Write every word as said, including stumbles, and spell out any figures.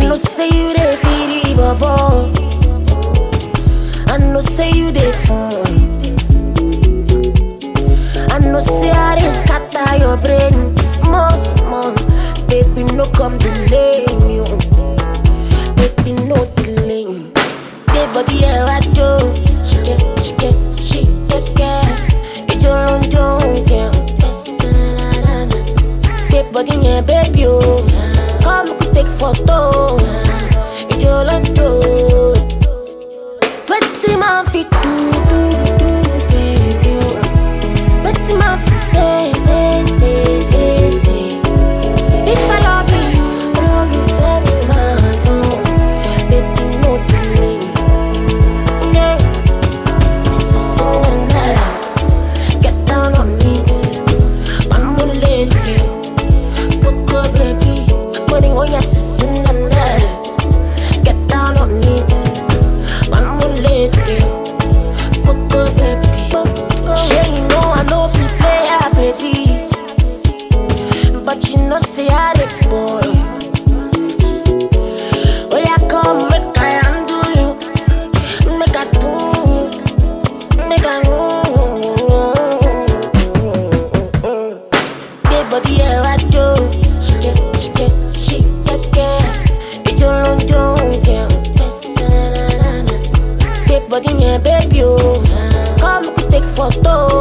know say you dey feel the bubble. I know say you dey fun. I know say I dey scatter your brain. Small, small, baby, no come delay me. Baby, no delay. Baby, body yeah, I do. She get, she get, she get, get. It's your own joke, yeah. Baby, body yeah, baby, oh. Come, we could take photo. It's your own joke. What's my feet do, do, do, baby, oh. What's my feet say, say, say, say, say. If I love you, I love you for me, man, oh. Baby, no delay. Yeah. This is so nice. Get down on it. I'm gonna let you. Coco, baby. Putting on your sister and I. Get down on it. I'm gonna let you. Coco, baby. Coco. Yeah, you know I know we play, ah, baby. But you know, say I dey boy. Oh, yeah, come, make I undo you. Make I do. Make I do. Big body, yeah, I do. She get, she get, she get, get. It's your own joke, yeah. Big body, yeah, baby, oh. Come, we could take photo.